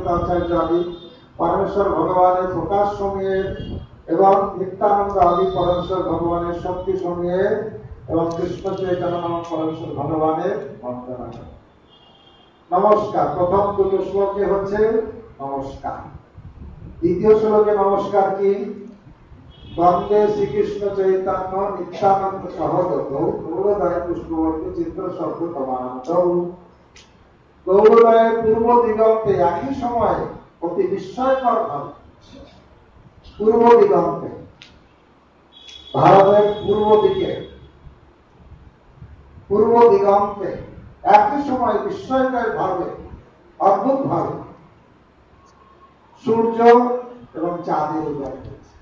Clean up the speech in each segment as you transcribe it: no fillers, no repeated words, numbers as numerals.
অদ্বৈতাচার্য আদি পরমেশ্বর ভগবানের প্রকাশ সমূহে এবং নিত্যানন্দ আদি পরমেশ্বর ভগবানের শক্তি সমূহে এবং কৃষ্ণ চৈতন্য নামক পরমেশ্বর ভগবানের বন্দনা। নমস্কার। প্রথম দুটো শ্লোকে হচ্ছে নমস্কার। দ্বিতীয় শ্লোকে নমস্কার কি? বন্দে শ্রীকৃষ্ণ চৈতন্য নিত্যানন্দ সহগত গৌরদয় পুষ্পবর্তী চিত্র শব্দ তমানন্দ। গৌরদয়ের পূর্ব দিগন্তে একই সময়ে অতি বিস্ময়কর ভাবে পূর্ব দিগন্তে ভারতের পূর্ব দিগন্তে একই সময় বিস্ময়কর ভাবে অদ্ভুত ভাবে সূর্য এবং চাঁদের উদয় হয়েছে,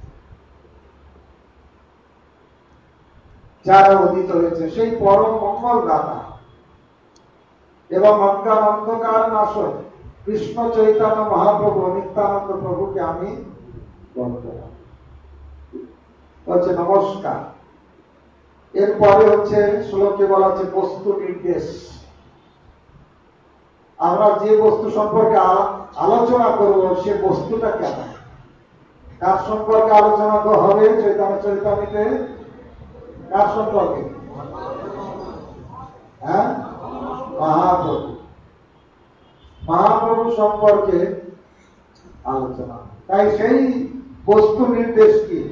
যারা উদিত হয়েছে সেই পরম মঙ্গল দাতা এবং অজ্ঞান অন্ধকার নাশক কৃষ্ণ চৈতন্য মহাপ্রভু নিত্যানন্দ প্রভুকে আমি বন্দনা হচ্ছে নমস্কার। এরপরে হচ্ছে শ্লোকে বলা হচ্ছে বস্তু নির্দেশ। আমরা যে বস্তু সম্পর্কে আলোচনা করব সে বস্তুটা কেমন, কার সম্পর্কে আলোচনা হবে? চৈতন্য চরিতামৃতে কার সম্পর্কে? হ্যাঁ, মহাপ্রভু সম্পর্কে আলোচনা। তাই সেই বস্তু নির্দেশ কি?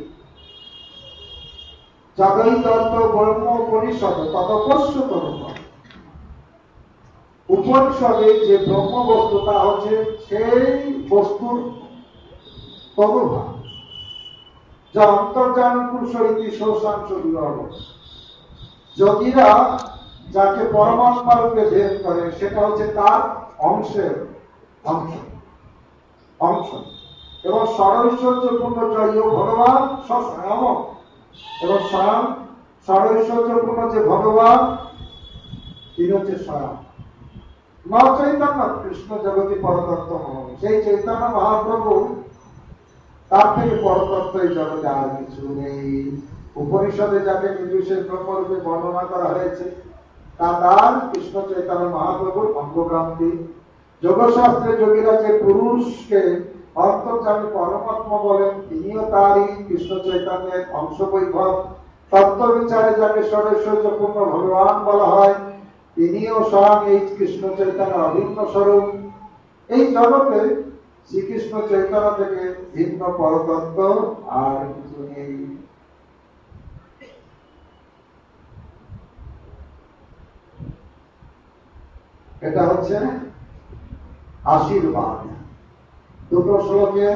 জগৈ তত্ত্ব ব্রহ্ম উপনিষদ তদপস্যত উপনিষদে যে ব্রহ্ম বস্তু তা হচ্ছে সেই বস্তুর তদুভাব, যা অন্তর্যান পুরুষ ইতি শৌচাংশ বিভাগ। যোগীরা যাকে পরমাত্মা রূপে ভেদ করে সেটা হচ্ছে তার অংশের অংশ এবং ষড়ৈশ্বর্যপূর্ণ জয় ভগবান স্বয়ং এবং স্বয়ং ষড়ৈশ্বর্যপূর্ণ যে ভগবান তিনি হচ্ছে স্বয়ং ন চৈতন্য কৃষ্ণ জগতি পরতত্ত্ব মহাপ্রভু। সেই চৈতন্য মহাপ্রভু, তার থেকে পরতত্ত্ব এই জগতে আর কিছু নেই। উপনিষদে যাকে নির্বিশেষ ব্রহ্মরূপে বর্ণনা করা হয়েছে তা তার কৃষ্ণ চৈতন্য মহাপ্রভুর অঙ্গগ্রান্তি। যোগশাস্ত্রে যোগীরা যে পুরুষকে অন্তর্যামী পরমাত্মা বলেন তিনিও তারই কৃষ্ণ চৈতন্যের অংশ বৈভব। তত্ত্ব বিচারে যাকে ষড়ৈশ্বর্যপূর্ণ ভগবান বলা হয় তিনিও স্বয়ং এই কৃষ্ণ চৈতন্যের অভিন্ন স্বরূপ। এই জগতে শ্রীকৃষ্ণ চৈতন্য থেকে ভিন্ন পরতত্ত্ব আর কিছু নেই। এটা হচ্ছে আশীর্বাদ। দুটো শ্লোকে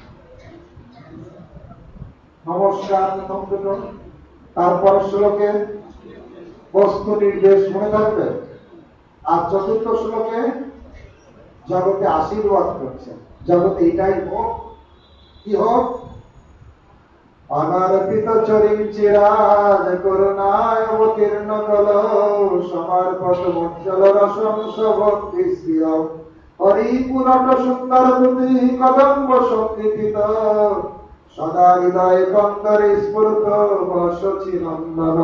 নমস্কার প্রথম দুটো, তারপর শ্লোকে বস্তু নির্দেশ মনে থাকবে, আর চতুর্থ শ্লোকে জগতে আশীর্বাদ করছে। জগতে এটাই হোক, কি হোক? অনার্পিত চরিম চিরাজ করুণায় অবতীর্ণ কল সমর্পত উজ্জ্বল রসংস ভক্তি শ্রিয় হরি পুরট সুন্দর দুতি কদম্ব সংগীতিত সদা হৃদয় কন্দরে স্ফুরত বসচি নন্দন।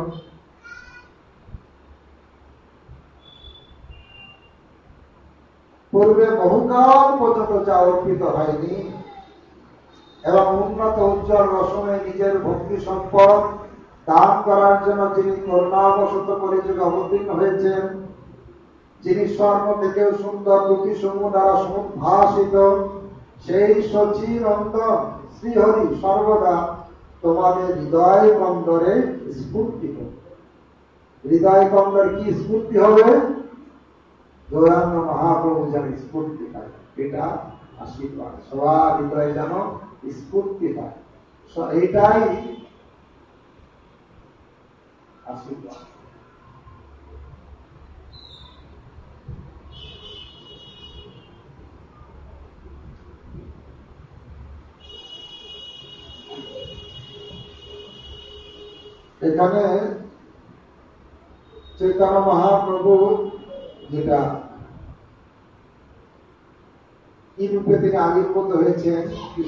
পূর্বে বহুকাল পর্যন্ত যা অর্পিত হয়নি এবং উন্নত উজ্জ্বল রসমে নিজের ভক্তি সম্পদ দান করার জন্য যিনি করুণাবশত পরিযোগে অবতীর্ণ হয়েছেন, যিনি স্বর্ণ থেকেও সুন্দর দুটি সমূহ দ্বারা সমুদ্ভাসিত, সেই সচিনন্দন শ্রীহরি সর্বদা তোমাদের হৃদয় কন্দরে স্ফূর্তি হবে। হৃদয় কন্দর কি স্ফূর্তি হবে? গৌরাঙ্গ মহাপ্রভু যেন স্ফূর্তি পায়, এটা আশীর্বাদ। সবার হৃদয় যেন স্ফূর্তি পায়, এইটাই আশীর্বাদ। এখানে চৈতন্য মহাপ্রভু যেটা কি রূপে তিনি আবির্ভূত হয়েছেন,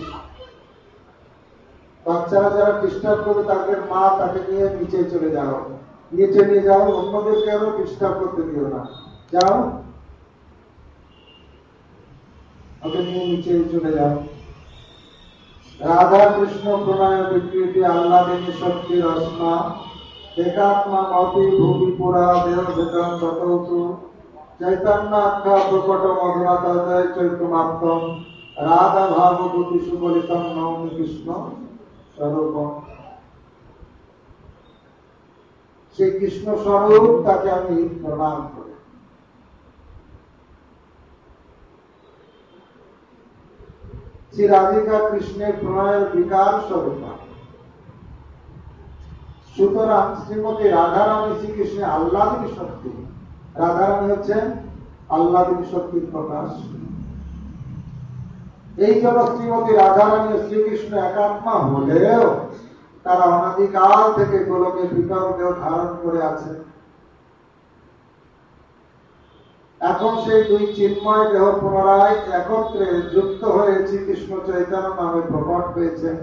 বাচ্চারা যারা ডিস্টার্ব করবে তাদের মা তাকে নিয়ে নিচে চলে যাও, নিচে নিয়ে যাও, অন্যদেরকে আরো ডিস্টার্ব করতে দিও না, যাও। ওকে নিয়ে নিচে চলে যাও। রাধা কৃষ্ণ প্রণয় বিকৃতি আহ্লাদিনী শক্তি রসনা একাত্মা মতি ভূমি পুরা দেহ বেতন ততৌতু চৈতন্য আখ্যা প্রকট মধুরতা চৈতমাত্ম রাধা ভাবভূতি সুবলিতম নৌমি কৃষ্ণ স্বরূপম। সেই কৃষ্ণ স্বরূপ তাকে আমি প্রণাম করি। শ্রী রাধিকা কৃষ্ণের প্রণয়ের বিকার স্বরূপ। সুতরাং শ্রীমতী রাধারানী শ্রীকৃষ্ণের আহ্লাদিনী শক্তি। রাধারানী হচ্ছেন আহ্লাদিনী শক্তির প্রকাশ। এই জন্য শ্রীমতী রাধারানী শ্রীকৃষ্ণ একাত্মা হলেও তারা অনাদিকাল থেকে গোলকে পৃথক দেহ ধারণ করে আছেন। এখন সেই দুই চিন্ময় দেহ পুনরায় একত্রে যুক্ত হয়ে শ্রীকৃষ্ণ চৈতন্য নামে প্রকট হয়েছেন।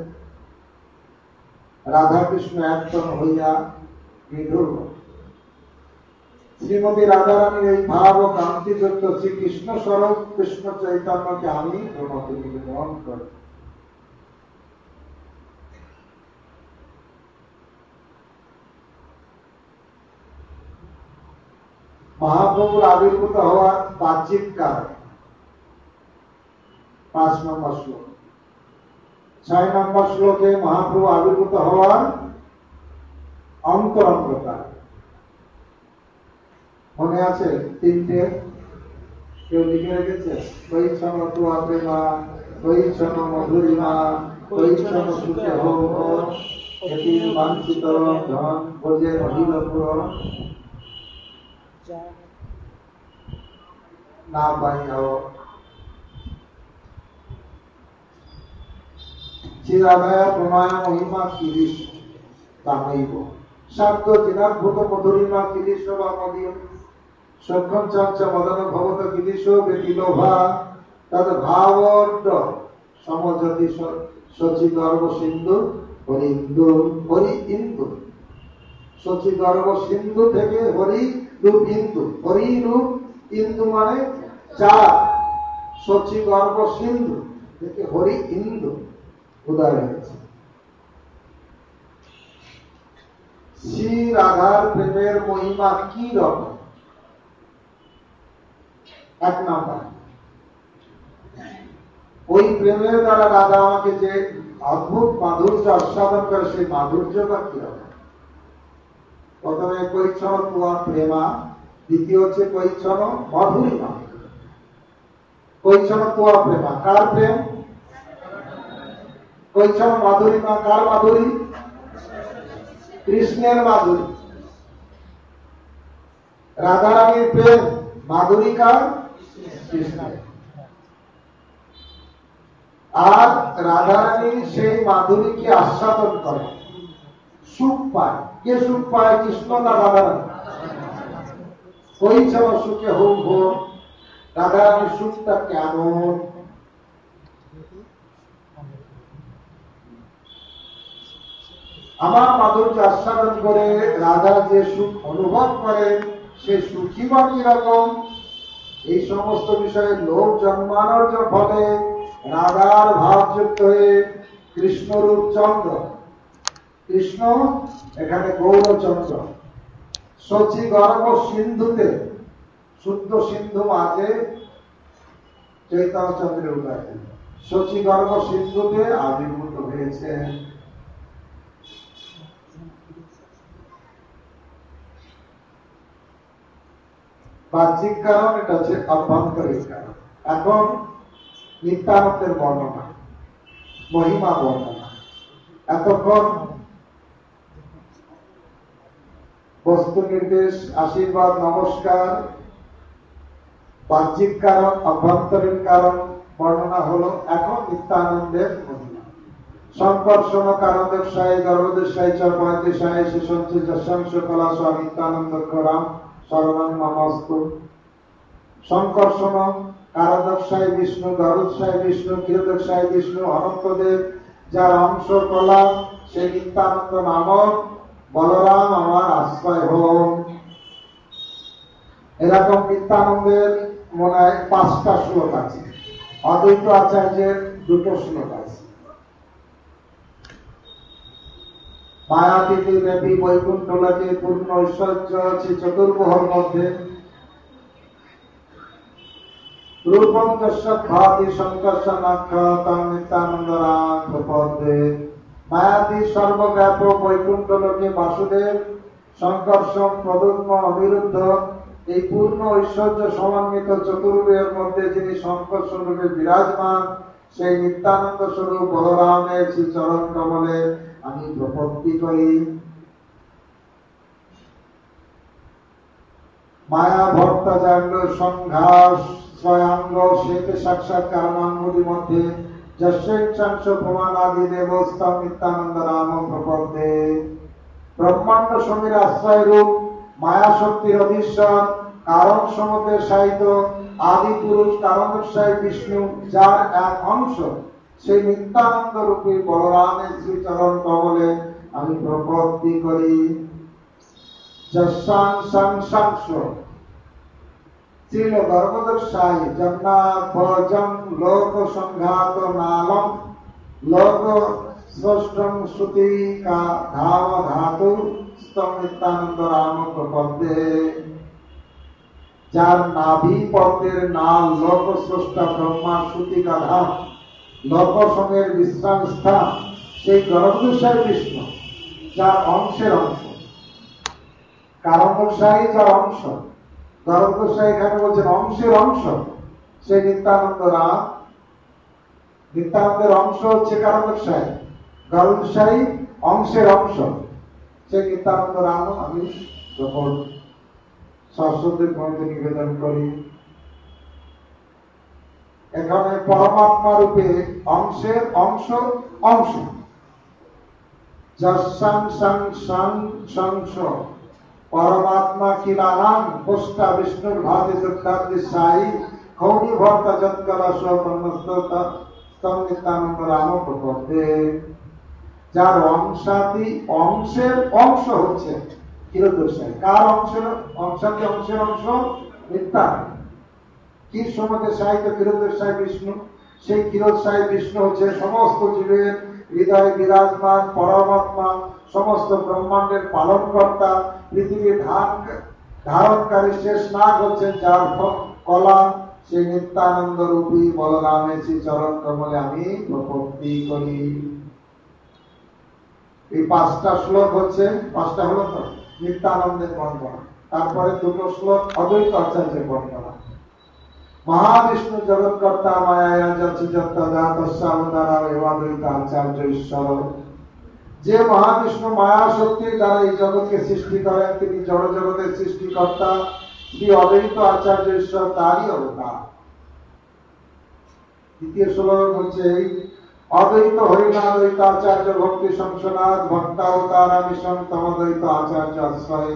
রাধা কৃষ্ণ একতন হইয়া বিধুর। শ্রীমতী রাধারানীর এই ভাব ও কান্তিযুক্ত শ্রীকৃষ্ণ স্বরূপ কৃষ্ণ চৈতন্যকে আমি প্রণতি নিবেদন করি। মহাপ্রভুর আবির্ভূত হওয়ার বাহ্যিক কারণ 5 নম্বর শ্লোক। 6 নম্বর শ্লোকে মহাপ্রভু আবির্ভূত হওয়ার অন্তরঙ্গতা মনে আছে? 3টে কেউ লিখে রেখেছে? কৈছন তুয়া প্রেমা, কৈছন মধুরিমা, কৈছন সুখে হোক, এটি বাঞ্ছিত ধন ভোজে মহিলপুর না পাইয়াও। চিরাদয়া প্রণয় মহিমা কিরিশ তামৈব শাব্দ চিনাদ্ভূত মধুরিমা কিরিশ বা মদীয় সক্ষম চাঞ্চ মদন ভবত কিরিশ বেতিলোভা তদ ভাবড সমজতি সচি গর্ভ সিন্ধু হরিন্দু হরি ইন্দু। সচি গর্ভ সিন্ধু থেকে হরি রূপ ইন্দু, হরি রূপ ইন্দু মানে চার, সচি গর্ভ সিন্ধু থেকে হরি ইন্দু উদয় হয়েছে। শ্রী রাধার প্রেমের মহিমা কি রকম? 1 নাম্বার, ওই প্রেমের দ্বারা রাধা আমাকে যে অদ্ভুত মাধুর্য আস্বাদন করে সেই মাধুর্যটা কি রকম? প্রথমে কৈছন তুয়া প্রেমা, দ্বিতীয় হচ্ছে কৈছন মধুরিমা। কৈছন তুয়া প্রেমা কার প্রেম? কৈছন মাধুরিমা কার মাধুরী? কৃষ্ণের মাধুরী। রাধারানীর প্রেম মাধুরী কার? কৃষ্ণের। আর রাধারানী সেই মাধুরীকে আস্বাদন করে, সুখ পায়। কে সুখ পায়? কৃষ্ণ না রাধারানী? কৈছন সুখে হোম হোম। রাধারানীর সুখটা কেমন? আমার মাধুর্য আস্বাদন করে রাধা যে সুখ অনুভব করে সে সুখী বা কিরকম? এই সমস্ত বিষয়ে লোক জন্মানোর ফলে রাধার ভাবযুক্ত হয়ে কৃষ্ণরূপ চন্দ্র, কৃষ্ণ এখানে গৌরচন্দ্র, সচি গর্ভ সিন্ধুতে শুদ্ধ সিন্ধু মাঝে চৈতন্য চন্দ্রের উদয়, সচি গর্ভ সিন্ধুতে আবির্ভূত হয়েছে। বাহ্যিক কারণ, এটা হচ্ছে অভ্যন্তরিক কারণ। এখন নিত্যানন্দের বর্ণনা, মহিমা বর্ণনা। এতক্ষণ বস্তু নির্দেশ, আশীর্বাদ, নমস্কার, বাহ্যিক কারণ, অভ্যন্তরীণ কারণ বর্ণনা হলো। এখন নিত্যানন্দের মহিমা। সংকর্ষণ কারণদেশায় গর্ভদেশায় চ পয়দেশায় শিশঞ্চ যশাংশ কলা স্বামী নিত্যানন্দ রাম শরণং নমস্তু। সংকর্ষণ কারদক্ষায় বিষ্ণু, গরুৎসায় বিষ্ণু, ক্ষীরদক্ষায় বিষ্ণু, অনন্তদেব যার অংশ কলা সেই নিত্যানন্দ নামক বলরাম আমার আশ্রয় হোক। এরকম নিত্যানন্দের মনে হয় 5টা শ্লোক আছে। অদ্বৈত আচার্যের দুটো শ্লোক আছে। মায়াতীতে ব্যাপী বৈকুণ্ঠ লোকে পূর্ণ ঐশ্বর্য আছে চতুর্ভুজের মধ্যে, রূপং যস্য ভাতি সংকর্ষ নক্ষত্রং নিত্যানন্দরাং প্রপদ্যে। মায়াতীত সর্বব্যাপক বৈকুণ্ঠ লোকে বাসুদেব, সংকর্ষণ, প্রদ্যুম্ন, অনিরুদ্ধ এই পূর্ণ ঐশ্বর্য সমন্বিত চতুর্ভুজের মধ্যে যিনি সংকর্ষণ রূপে বিরাজমান, সেই নিত্যানন্দ স্বরূপ বলরামের শ্রী চরণ কমলে আমি প্রপত্তি করি। মায়া ভক্ত জাগ্র সংঘাস স্বয়ঙ্গ শ্বেত সাক্ষাৎকার নামগুলির মধ্যে যশেচ্ছাংশ প্রমাণাদি দেবস্তম নিত্যানন্দ নাম প্রপদ্যে। ব্রহ্মাণ্ড সমীর আশ্রয় রূপ মায়া শক্তির অধীশ্বর কারণ সমুদ্রে সাহিত্য আদি পুরুষ কারণোৎসাহী বিষ্ণু, যার এক অংশ সেই নিত্যানন্দ রূপী বলরামের শ্রীচরণ কমলে আমি প্রপত্তি করি। যশাংশ ছিল গর্ভদর্শায়ী জগন্নাথ ভজং লোক সংঘাত নালম লোক স্রষ্টং শ্রুতি কা ধাম ধাতু স্তম নিত্যানন্দ রাম প্রপদ্যে। যার নাভি পদ্মের নাল লোক স্রষ্টা ব্রহ্মা শ্রুতি কা ধাম লোক সঙ্গের বিশ্রাম স্থান সেই গর্ভদর্শায়ী বিষ্ণু, যার অংশের অংশ, কারণোৎসাহী যার অংশ, গর্ভদর্শায়ী এখানে বলছেন অংশের অংশ, সেই নিত্যানন্দ রাম। নিত্যানন্দের অংশ হচ্ছে কারণোৎসাহী, গর্ভদর্শায়ী অংশের অংশ, সেই নিত্যানন্দ রাম আমি যখন সরস্বতীর মধ্যে নিবেদন করি। এখানে পরমাত্মা রূপে অংশের অংশ অংশ যশাংশ পরমাত্মা কিলা নাম পোষ্টা বিষ্ণুর ভাতে যুক্তাদিশায়ী খৌনি ভক্তা যৎকলশ নিত্যানন্দ রাম প্রপদ্যে। যার অংশাতি অংশের অংশ হচ্ছে ক্ষীরোদশায়ী। কার অংশের অংশাতি অংশের অংশ? নিত্যানন্দ। কি সমুদ্রে সাহিত্য ক্ষীরোদশায়ী বিষ্ণু, সেই ক্ষীরোদশায়ী বিষ্ণু হচ্ছে সমস্ত জীবের হৃদয়ে বিরাজমান পরমাত্মা, সমস্ত ব্রহ্মাণ্ডের পালন কর্তা, পৃথিবীর ধারণকারী শেষ নাগ হচ্ছেন যার কলা, সেই নিত্যানন্দ রূপী বলরামের শ্রী চরণ কমলে আমি প্রপত্তি করি। এই পাঁচটা শ্লোক হচ্ছে, পাঁচটা হলো তো নিত্যানন্দের বর্ণনা, তারপরে দুটো শ্লোক অদ্বৈত আচার্যের বর্ণনা। মহাবিষ্ণু জগৎকর্তা মায়া যৎ আচার্য ঈশ্বর। যে মহাবিষ্ণু মায়া শক্তির দ্বারা এই জগৎকে সৃষ্টি করেন, তিনি জড় জগতের সৃষ্টিকর্তা, শ্রী অদ্বৈত আচার্য ঈশ্বর তারই অবতার। দ্বিতীয় শ্লোক হচ্ছে অদ্বৈত হরিণাদ্বৈত আচার্য ভক্তি সংসনাথ ভক্তাবতার মিশন তমদ্বৈত আচার্য আশ্রয়।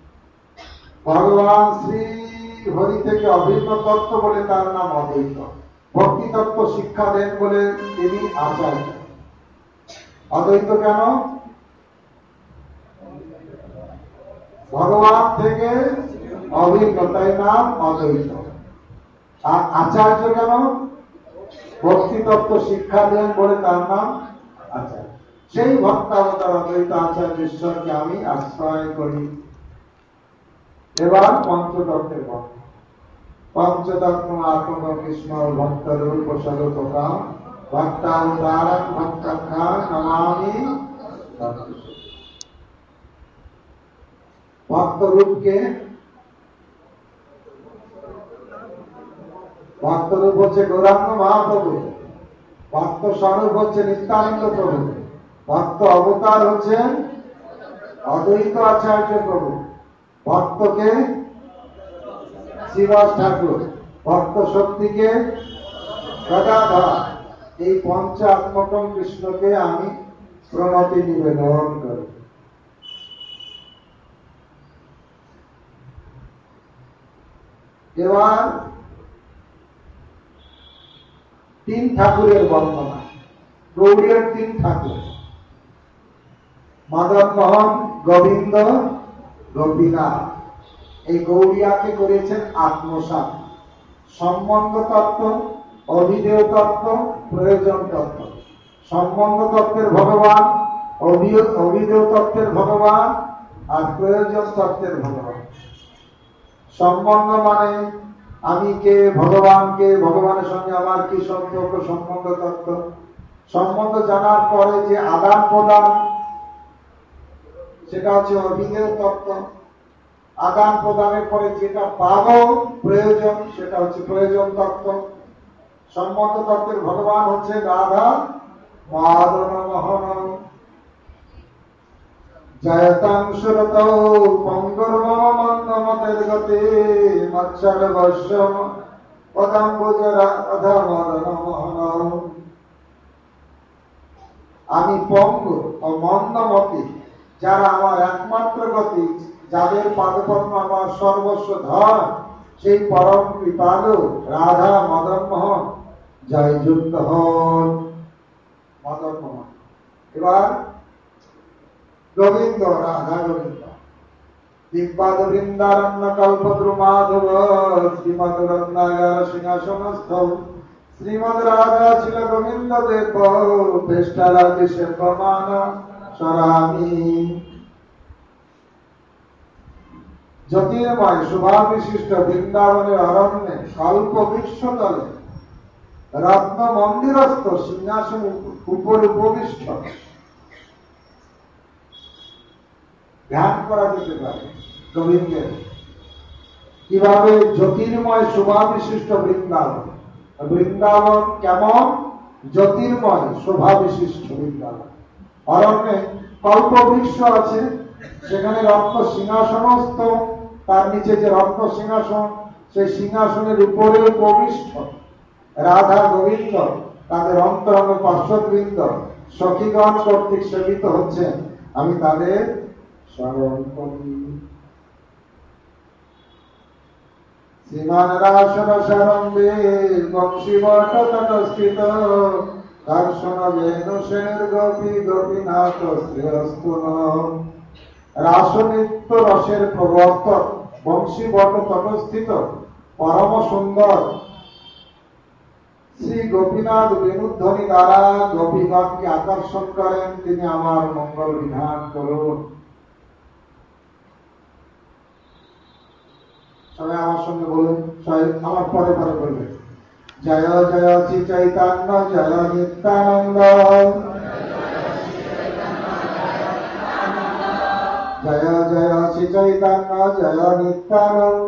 ভগবান শ্রী হরি থেকে অভিন্ন তত্ত্ব বলে তার নাম অদ্বৈত, ভক্তি তত্ত্ব শিক্ষা দেন বলে তিনি আচার্য। অদ্বৈত কেন? ভগবান থেকে অভিন্ন, তাই নাম অদ্বৈত। আর আচার্য কেন? ভক্তি তত্ত্ব শিক্ষা দেন বলে তার নাম আচার্য। সেই ভক্তাবতার অদ্বৈত আচার্য ঈশ্বরকে আমি আশ্রয় করি। এবার পঞ্চতত্ত্বের কথা। পঞ্চতত্ত্ব আত্ম কৃষ্ণ ভক্ত রূপ স্বরূপকাম ভক্তাবতারং ভক্তখ্যা নমামি। ভক্ত রূপকে, ভক্ত রূপ হচ্ছে গৌরাঙ্গ মহাপ্রভু, ভক্ত স্বরূপ হচ্ছে নিত্যানন্দ প্রভু, ভক্ত অবতার হচ্ছে অদ্বৈত আচার্য প্রভু, ভক্তকে শ্রীবাস ঠাকুর, ভক্ত শক্তিকে গদাধর। এই পঞ্চাত্মকম কৃষ্ণকে আমি প্রণতি নিবেদন করি। এবার তিন ঠাকুরের বর্ণনা। গৌড়ীয় তিন ঠাকুর, মদন মোহন, গোবিন্দ, গোপীনাথ। এই গৌড়িয়াকে করেছেন আত্মসাৎ। সম্বন্ধ তত্ত্ব, অভিধেয় তত্ত্ব, প্রয়োজন তত্ত্ব। সম্বন্ধ তত্ত্বের ভগবান, অভিধেয় তত্ত্বের ভগবান আর প্রয়োজন তত্ত্বের ভগবান। সম্বন্ধ মানে আমি কে, ভগবান কে, ভগবানের সঙ্গে আমার কি সম্পর্ক, সম্বন্ধ তত্ত্ব। সম্বন্ধ জানার পরে যে আদান প্রদান, সেটা হচ্ছে অভিধেয় তত্ত্ব। আদান প্রদানের পরে যেটা পাবো প্রয়োজন, সেটা হচ্ছে প্রয়োজন তত্ত্ব। সম্বন্ধ তত্ত্বের ভগবান হচ্ছে রাধা মাদন মোহন। জয়তাং সুরত পঙ্গর্মম মন্দমতের গতে মৎসর বর্ষম পদাম্বুজরা অধা মদন মোহন। আমি পঙ্গ ও মন্দমতি, যারা আমার একমাত্র গতি, যাদের পাদপদ্ম আমার সর্বস্ব ধন, সেই পরম কৃপালু রাধা মদন মোহন জয়যুক্ত হন। মদন মোহন। এবার গোবিন্দ, রাধা গোবিন্দ। দিব্যাদ বৃন্দারণ্য কল্পদ্রু মাধব শ্রীমদ রত্নাগার সিংহাসনস্থ শ্রীমদ রাধা ছিল গোবিন্দ দেব পেষ্টারাজি সেব্যমান স্মরামি। জ্যোতির্ময় শুভাবিশিষ্ট বৃন্দাবনের অরণ্যে কল্প বৃক্ষতলে রত্ন মন্দিরস্থ সিংহাসন উপরে উপবিষ্ট ধ্যান করা যেতে পারে গোবিন্দের। কিভাবে? জ্যোতির্ময় শোভাবিশিষ্ট বৃন্দাবন। বৃন্দাবন কেমন? জ্যোতির্ময় শোভাবিশিষ্ট বৃন্দাবন। অরণ্যে কল্প বৃক্ষ আছে, সেখানে রত্ন সিংহাসনস্থ, তার নিচে যে রত্ন সিংহাসন, সেই সিংহাসনের উপরে উপবিষ্ট রাধা গোবিন্দ তাদের অন্তরঙ্গ পার্শ্ববৃন্দ সখীগণ কর্তৃক সেবিত হচ্ছেন। আমি তাদের স্মরণ করি। শ্রীমান রাসন সারম্ভে বংশীবট তটস্থিত দর্শন বেণু সেনের গোপী গোপীনাথ শ্রেয়স্তুন। রাসনিত্য রসের প্রবর্তক বংশীবট তটস্থিত পরম সুন্দর শ্রী গোপীনাথ বেণুধ্বনি দ্বারা গোপীগণকে আকর্ষণ করেন। তিনি আমার মঙ্গল বিধান করুন। সবাই আমার সঙ্গে বলুন, সবাই আমার পরে পরে বলবেন। জয় জয় শ্রী চৈতন্য জয় নিত্যানন্দ, জয় জয় শ্রী চৈতন্য জয় নিত্যানন্দ,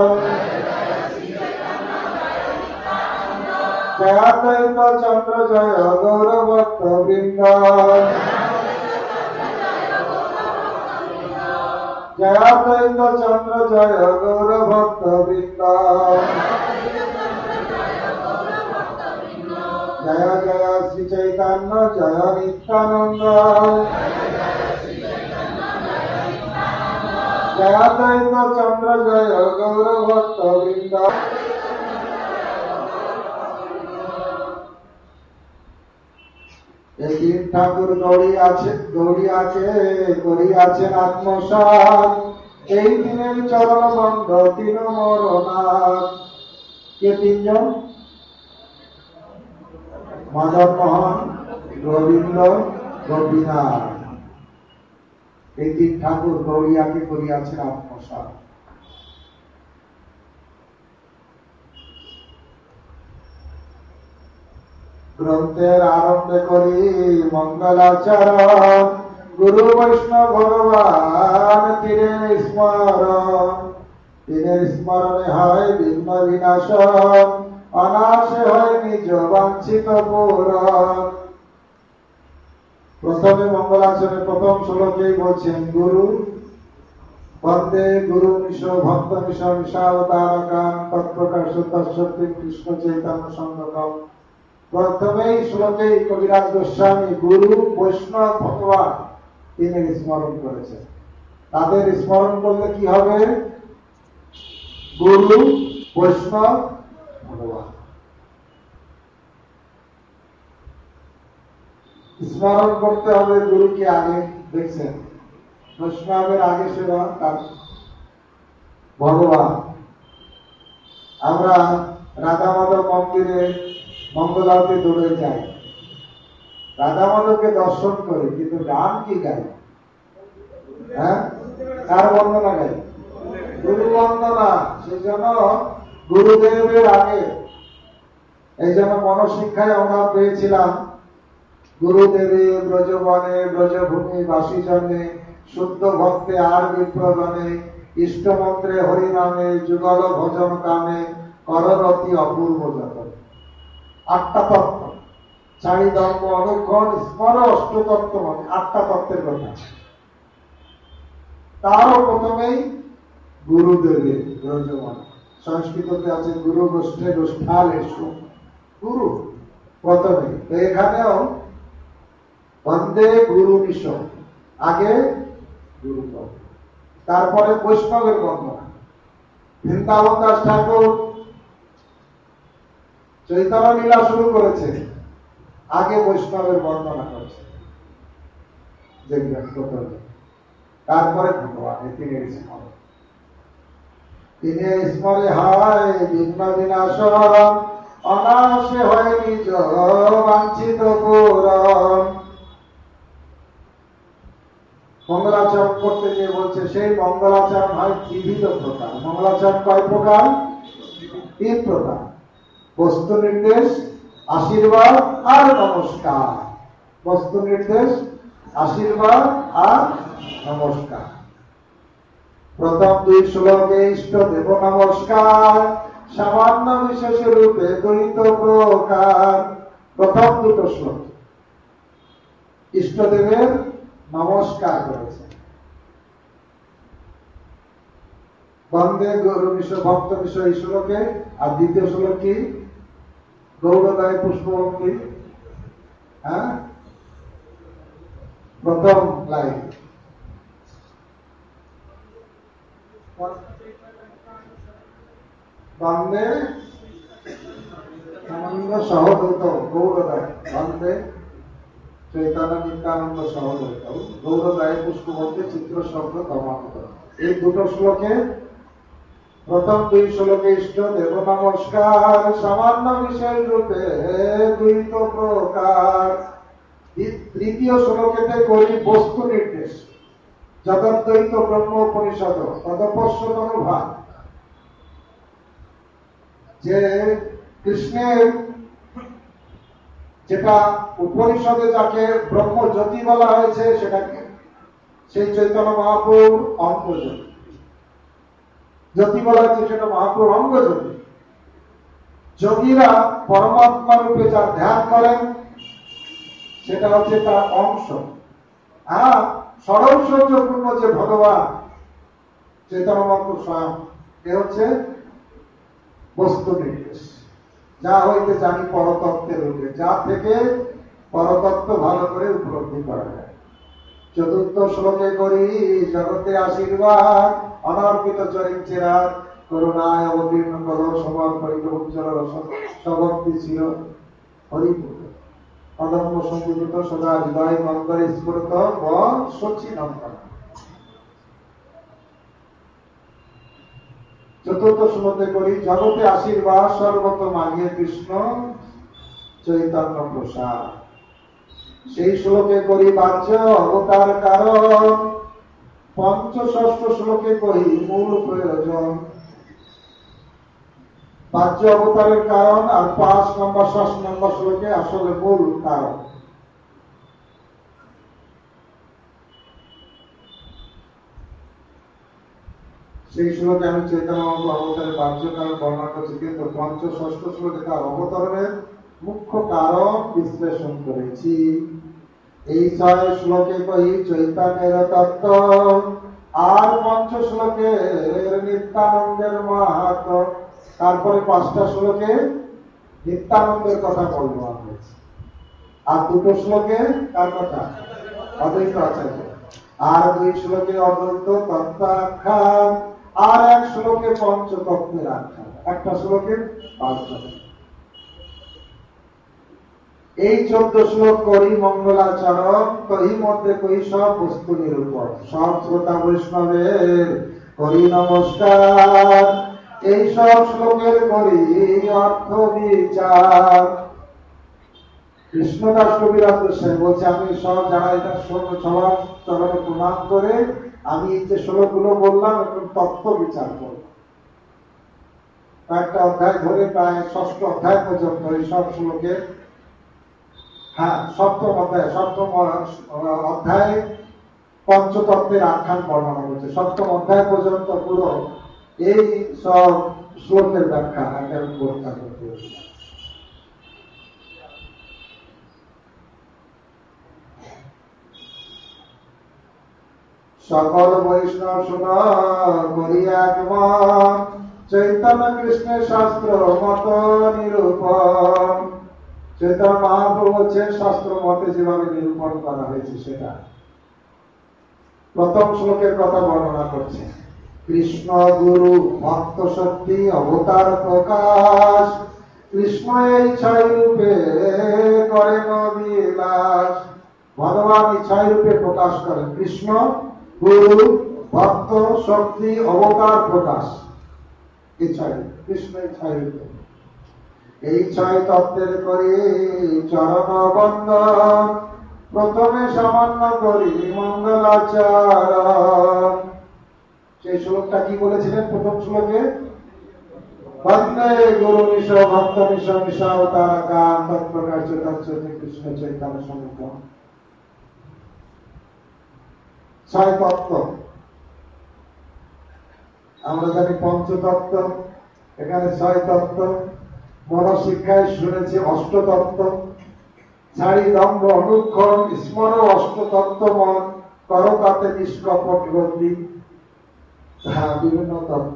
জয় দ্বৈত চন্দ্র জয় গৌরভক্ত বৃন্দ, জয় দ্বৈত চন্দ্র জয় গৌরভক্ত বৃন্দ, জয় জয় শ্রী চৈতন্য জয় নিত্যানন্দ, জয় দ্বৈত চন্দ্র জয় গৌরভক্ত বৃন্দ। এই তিন ঠাকুর গৌড়িয়াছেন আত্মসাৎ, এই দিনের চরণ বন্ধ তিন মরনাথ। কে তিনজন? মদন মোহন, গোবিন্দ, গোপীনাথ। এই তিন ঠাকুর গৌড়িয়াকে করিয়াছেন আত্মসাৎ। গ্রন্থের আরম্ভে করি মঙ্গলাচরণ, গুরু বৈষ্ণব ভগবান তিনের স্মরণ। তিনের স্মরণে হয় বিঘ্ন বিনাশন, অনাশে হয় নিজ বাঞ্ছিত পূরণ। প্রথমে মঙ্গলাচরণের প্রথম শ্লোকেই বলছেন গুরু বন্দে গুরু মিশ ভক্ত মিশ মিশাবতারকান তৎপ্রকাশ তৎসত্যি কৃষ্ণ চৈতন্য সংগতম। প্রথমেই শ্লোকেই কবিরাজ গোস্বামী গুরু বৈষ্ণব ভগবান তিনি স্মরণ করেছেন। তাদের স্মরণ করলে কি হবে? গুরু বৈষ্ণব ভগবান স্মরণ করতে হবে। গুরুকে আগে দেখছেন, বৈষ্ণবের আগে সেবা তার ভগবান। আমরা রাধা মাধব মন্দিরে মঙ্গল আরতি দৌড়ে যাই, রাধা মাধবকে দর্শন করি, কিন্তু গান কি গাই? হ্যাঁ, কার বন্দনা গাই? গুরু বন্দনা। সেই জন্য গুরুদেবের আগে, এই জন্য মনশিক্ষায় আমরা পেয়েছিলাম, গুরুদেবে ব্রজবনে ব্রজভূমি বাসীজনে শুদ্ধ ভক্তে আর বিপ্রগণে ইষ্টমন্ত্রে হরিনামে যুগল ভজন কামে কররতি অপূর্ব যতন। 8টা তত্ত্ব, চারি ধর্ম অনুক্ষণ স্মর অষ্টতত্ত্ব, মানে 8টা তত্ত্বের কথা। তারও প্রথমেই গুরুদেবের ব্রজবন। সংস্কৃততে আছে গুরু গোষ্ঠে গোষ্ঠালেষু, গুরু প্রথমে। তো এখানেও বন্দে গুরু মিশন, আগে গুরু, তারপরে বৈষ্ণবের বন্দনা। বৃন্দাবন দাস ঠাকুর চৈতন্য লীলা শুরু করেছে, আগে বৈষ্ণবের বন্দনা করেছে, দেখবেন প্রথমে, তারপরে ভগবান। তিনি স্মরে হায় বিঘ্ন বিনাশন অনাশে হয় নিজ বাঞ্ছিত পূরণ। মঙ্গলাচরণ করতে গিয়ে বলছে সেই মঙ্গলাচরণ হয় বিবিধ প্রকার। মঙ্গলাচরণ কয় প্রকার? 3 প্রকার। বস্তু নির্দেশ, আশীর্বাদ আর নমস্কার। বস্তু নির্দেশ, আশীর্বাদ আর নমস্কার। প্রথম 2 শ্লোকে ইষ্ট দেব নমস্কার সামান্য বিশেষ রূপে দ্বৈত প্রকার। প্রথম 2টো শ্লোক ইষ্টদেবের নমস্কার করেছে। বন্দে গুরু বিষয় ভক্ত বিষয় শ্লোকে, আর দ্বিতীয় শ্লোক কি? গৌরদায় পুষ্পভক্তি। হ্যাঁ, প্রথম লাইন বন্দে আনন্দ সহদূত গৌরদায়, বন্দে চৈতন্য নিত্যানন্দ সহদূত গৌরদায় পুষ্পভক্তি চিত্র শব্দ ধর্মান্ত। এই 2টো শ্লোকে, প্রথম 2 শ্লোকে ইষ্ট দেব নমস্কার সামান্য বিশেষ রূপে দ্বৈত প্রকার। তৃতীয় শ্লোকেতে করি বস্তু নির্দেশ, জগদ্বৈত ব্রহ্ম উপনিষদ তদপশ্যত অনুভাব, যে কৃষ্ণের যেটা উপনিষদে যাকে ব্রহ্ম জ্যোতি বলা হয়েছে, সেটাকে সেই চৈতন্য মহাপ্রভুর অঙ্গজ্যোতি। জ্যোতি বলা হয়েছে সেটা মহাপ্রভুর অঙ্গজ্যোতি। যোগীরা পরমাত্মা রূপে যা ধ্যান করেন সেটা হচ্ছে তার অংশ। আর সরৈশ্বর্যপূর্ণ যে ভগবান চৈতন্য মহাপ্রভু স্বয়ং, এ হচ্ছে বস্তু নির্দেশ। যা হইতে জানি পরতত্ত্বের রূপে, যা থেকে পরতত্ত্ব ভালো করে উপলব্ধি করা যায়। চতুর্থ শ্লোকে করি জগতে আশীর্বাদ অনর্পিত চরিত্রেরা করুণায় অবতীর্ণ কর সমর্পিত উজ্জ্বল সভক্তি ছিল হরিপুর অদম্য সংযুক্ত সদা হৃদয় মন্দরে স্ফুরত বল সচিনন্দন। চতুর্থ শ্লোকে করি জগতে আশীর্বাদ সর্বত মাগিয়ে কৃষ্ণ চৈতন্য প্রসাদ। সেই শ্লোকে করি বাহ্য অবতার কারণ। পঞ্চষষ্ঠ শ্লোকে করি মূল প্রয়োজন। বাহ্য অবতারের কারণ, আর 5 নম্বর 6 নম্বর শ্লোকে আসলে মূল কারণ। সেই শ্লোকে আমি চৈতন্য অবতারের বাহ্য কারণ বর্ণনা করছি, কিন্তু 5ম 6ষ্ঠ শ্লোকে তার অবতরণের মুখ্য কারণ বিশ্লেষণ করেছি। এই 6 শ্লোকে কই চৈতন্যের তত্ত্ব, আর 5ম শ্লোকে নিত্যানন্দের মাহাত্ম্য, তারপরে 5টা শ্লোকে নিত্যানন্দের কথা বলবো আমরা। আর 2টো শ্লোকে কার কথা? অদ্বৈত আচার্য। আর 2 শ্লোকে অদ্বৈত তত্ত্বাখ্যান, আর 1 শ্লোকে পঞ্চতত্ত্বের আখ্যান, একটা শ্লোকে 5 এই 14 শ্লোক করি মঙ্গলাচরণ। তো এই মধ্যে কই সব বস্তু নিরূপণ, সব শ্রোতা বৈষ্ণবের করি নমস্কার। এই সব শ্লোকের করি অর্থ বিচার। কৃষ্ণদাস কবিরাজ গোস্বামী বলছে, আমি সব যারা এটা সবার চরণে প্রণাম করে আমি যে শ্লোকগুলো বললাম একটু তত্ত্ব বিচার করব। কয়েকটা অধ্যায় ধরে প্রায় 6ষ্ঠ অধ্যায় পর্যন্ত এই সব শ্লোকের, হ্যাঁ 7ম অধ্যায় পঞ্চতত্ত্বের আখ্যান বর্ণনা করছে। 7ম অধ্যায় পর্যন্ত পুরো এই সব শ্লোকের ব্যাখ্যা করতে করতে সকল বৈষ্ণব শুনো করিয়া মন, চৈতন্য কৃষ্ণের শাস্ত্র মত নিরূপণ। চৈতন্য মহাপ্রভু হচ্ছে শাস্ত্র মতে যেভাবে নিরূপণ করা হয়েছে সেটা। প্রথম শ্লোকের কথা বর্ণনা করছে। কৃষ্ণ গুরু ভক্ত শক্তি অবতার প্রকাশ, কৃষ্ণ এই 6 রূপে করেন বিলাস। ভগবান এই 6 রূপে প্রকাশ করেন। কৃষ্ণ গুরু ভক্ত শক্তি অবতার প্রকাশ, এই 6 কৃষ্ণ এই 6 রূপে। এই 6 তত্ত্বের করি চরণ বন্দন, প্রথমে সামান্য করি মঙ্গলাচরণ। সেই শ্লোকটা কি বলেছিলেন প্রথম শ্লোকে? বন্দে গুরু নিশ ভক্ত নিশ নিশাবতারকান তৎপ্রকাশ তৎসতে কৃষ্ণ চৈতন্য সমুদ্রম। 6 তত্ত্ব আমরা জানি, পঞ্চতত্ত্ব, এখানে 6 তত্ত্ব। মনশিক্ষায় শুনেছি অষ্টতত্ত্ব। ছাড়ি দম্ভ অনুক্ষণ স্মর অষ্টতত্ত্ব মন, কর তাতে নিষ্কপট গতি। হ্যাঁ, বিভিন্ন তত্ত্ব।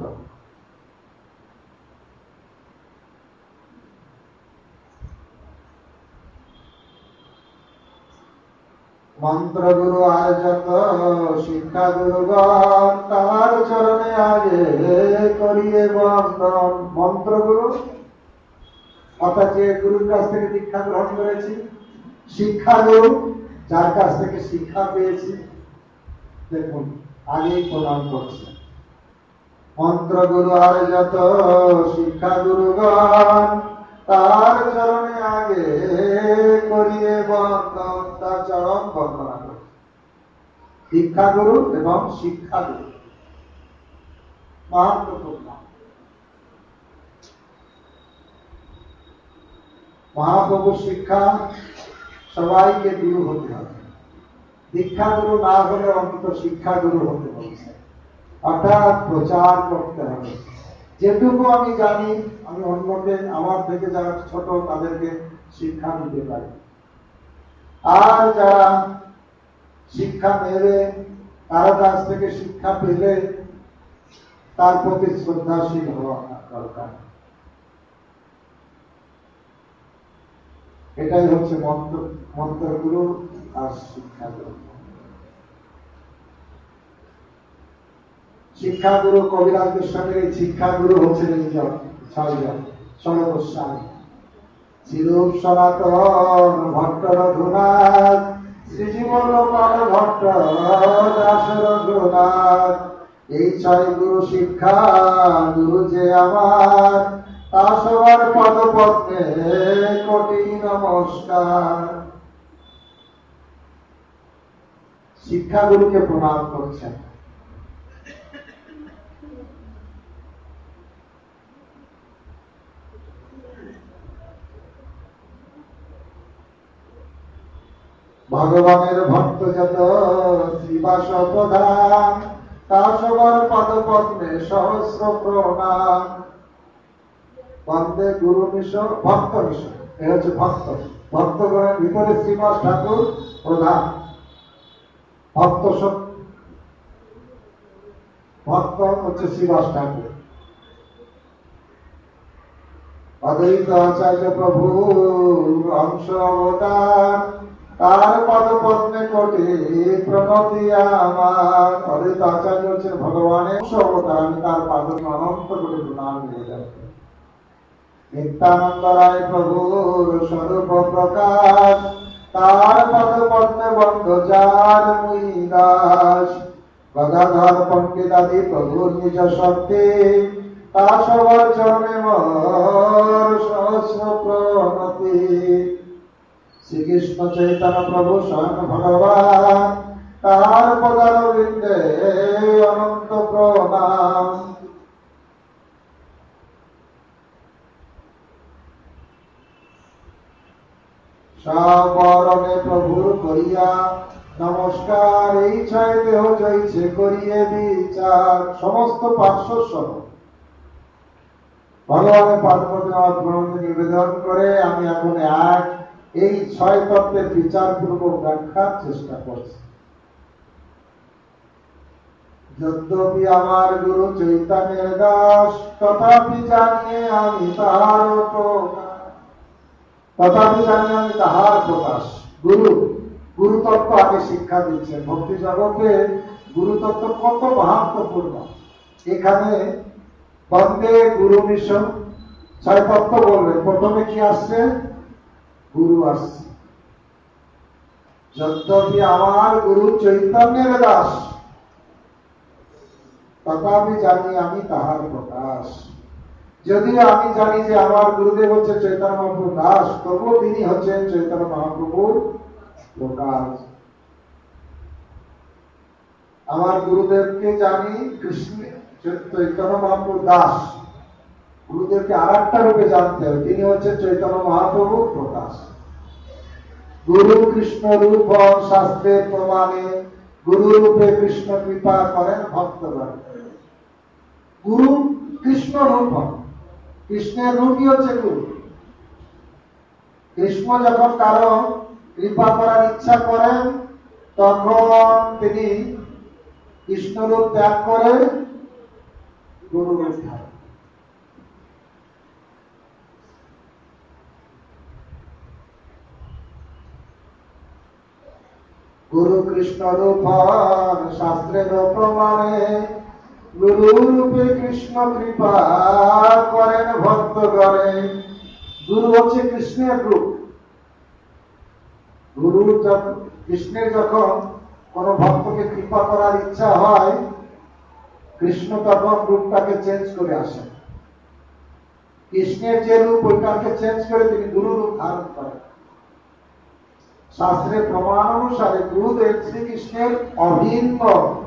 মন্ত্র গুরু আর যত শিক্ষা গুরুগণ, তার চরণে আগে করিয়ে বন্দন। মন্ত্র গুরু অর্থাৎ যে গুরুর কাছ থেকে দীক্ষা গ্রহণ করেছি। শিক্ষা গুরু যার কাছ থেকে শিক্ষা পেয়েছি, দেখুন আগেই প্রণাম করছে। মন্ত্র গুরু আর যত শিক্ষা গুরুগণ, তার চরণে আগে করিয়ে বন্দন। তার চরণ বন্দনা করছে। শিক্ষা গুরু এবং শিক্ষা গুরু মহাপ্রভুর নাম। মহাপ্রভুর শিক্ষা সবাইকে গুরু হতে হবে। দীক্ষা গুরু না হলে অন্তত শিক্ষা গুরু হতে বলছে, অর্থাৎ প্রচার করতে হবে। যেটুকু আমি জানি আমি অন্যকে, আমার থেকে যারা ছোট তাদেরকে শিক্ষা দিতে পারি। আর যারা শিক্ষা নেবে তার কাছ থেকে শিক্ষা পেলে তার প্রতি শ্রদ্ধাশীল হওয়া দরকার। এটাই হচ্ছে মন্ত্রগুরু আর শিক্ষাগুরু। শিক্ষাগুরু কবিরাজ গোস্বামীর এই শিক্ষাগুরু হচ্ছেন 6 জন। সনদ গোস্বামী, শ্রীরূপ সনাতন ভট্ট রঘুনাথ, শ্রীজীবন ভট্ট দাস রঘুনাথ। এই 6 গুরু শিক্ষা গুরু যে আমার, তা সবার পদপদ্মে কোটি নমস্কার। শিক্ষাগুরুকে প্রণাম করছেন। ভগবানের ভক্ত যত শ্রীবাস প্রধান, তা সবার পদপদ্মে সহস্র প্রণাম। বন্দে গুরু নিশ ভক্ত নিশ, এ হচ্ছে ভক্ত। ভক্তগণের ভিতরে শ্রীবাস ঠাকুর প্রধান। ভক্ত ভক্ত হচ্ছে শ্রীবাস ঠাকুর। অদ্বৈত আচার্য প্রভু অংশ অবতার, তার পদপদ্মে কোটি প্রণতি আমার। অদ্বৈত আচার্য হচ্ছেন ভগবানের অংশ অবতার, আমি তার পাদ অনন্ত কোটি প্রণাম নিয়ে যাচ্ছি। নিত্যানন্দ রায় প্রভুর স্বরূপ প্রকাশ, তার পদপদ্মে বন্ধ যার মুই দাস। গদাধর পণ্ডিত আদি প্রভুর নিজ শক্তি, তা সবার চরণে মোর সহস্র প্রণতি। শ্রীকৃষ্ণ চৈতন্য প্রভু স্বয়ং ভগবান, তার পদারবিন্দে অনন্ত প্রণাম। সবরণে প্রভুর করিয়া নমস্কার, এই ছয় দেহ জয়ছে করিয়ে বিচার। সমস্ত পার্শ্বস্ব ভগবানের পাদপদ্মনাথ প্রণামে নিবেদন করে আমি এখন এই ছয় তত্ত্বের বিচারপূর্বক ব্যাখ্যার চেষ্টা করছি। যদ্যপি আমার গুরু চৈতন্যের দাস, তথাপি জানিয়ে আমি তাহার প্রকাশ। গুরু তত্ত্ব আগে শিক্ষা দিচ্ছেন। ভক্তি জগতে গুরু তত্ত্ব কত মাহাত্ম্যপূর্ণ। এখানে বন্দে গুরু মিশন ছয় তত্ত্ব বলবেন। প্রথমে কি আসছে? গুরু আসছে। যদ্যপি আমার গুরু চৈতন্যের দাস, তথাপি জানি আমি তাহার প্রকাশ। যদিও আমি জানি যে আমার গুরুদেব হচ্ছে চৈতন্য মহাপ্রভু দাস, তবুও তিনি হচ্ছেন চৈতন্য মহাপ্রভুর প্রকাশ। আমার গুরুদেবকে জানি কৃষ্ণ চৈতন্য মহাপ্রভু দাস, গুরুদেবকে আর একটা রূপে জানতে হবে, তিনি হচ্ছেন চৈতন্য মহাপ্রভুর প্রকাশ। গুরু কৃষ্ণ রূপ শাস্ত্রের প্রমাণে, গুরু রূপে কৃষ্ণ কৃপা করেন ভক্তগণ। গুরু কৃষ্ণ রূপ, কৃষ্ণের রূপই হচ্ছে গুরু। কৃষ্ণ যখন কারো কৃপা করার ইচ্ছা করেন, তখন তিনি কৃষ্ণ রূপ ত্যাগ করে গুরু রূপ ধারণ। গুরু কৃষ্ণ রূপ শাস্ত্রের প্রমাণে, গুরু রূপে কৃষ্ণ কৃপা করেন ভক্তগণে। গুরু হচ্ছে কৃষ্ণের রূপ। গুরু কৃষ্ণের যখন কোন ভক্তকে কৃপা করার ইচ্ছা হয়, কৃষ্ণ তখন রূপটাকে চেঞ্জ করে আসেন। কৃষ্ণের যে রূপ, ওইটাকে চেঞ্জ করে তিনি গুরু রূপ ধারণ করেন। শাস্ত্রের প্রমাণ অনুসারে গুরুদেব শ্রীকৃষ্ণের অভিন্ন।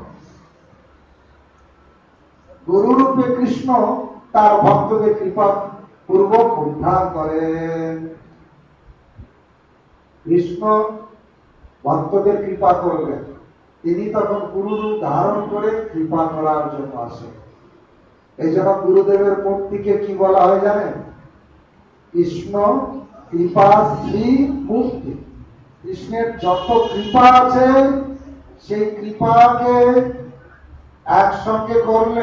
গুরু রূপে কৃষ্ণ তার ভক্তদের কৃপা পূর্বক উদ্ধার করেন। কৃষ্ণ ভক্তদের কৃপা করবেন, তিনি তখন গুরু রূপ ধারণ করে কৃপা করার জন্য আসেন। এই জন্য গুরুদেবের মূর্তিকে কি বলা হয় জানেন? কৃষ্ণ কৃপা শ্রী মূর্তি। কৃষ্ণের যত কৃপা আছে, সেই কৃপাকে একসঙ্গে করলে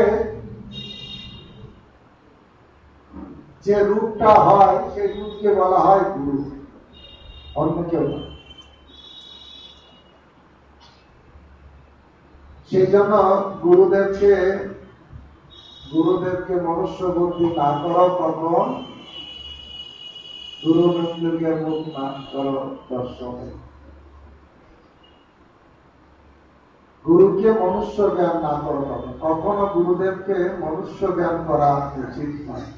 যে রূপটা হয়, সেই রূপকে বলা হয় গুরু, অন্য কেউ না। সেই জন্য গুরুদেবকে মনুষ্য বুদ্ধি না করো, তখন গুরু মৃত্যুকে মুখ না করো দর্শনে। গুরুকে মনুষ্য জ্ঞান না করো, তখন কখনো গুরুদেবকে মনুষ্য জ্ঞান করা উচিত নয়।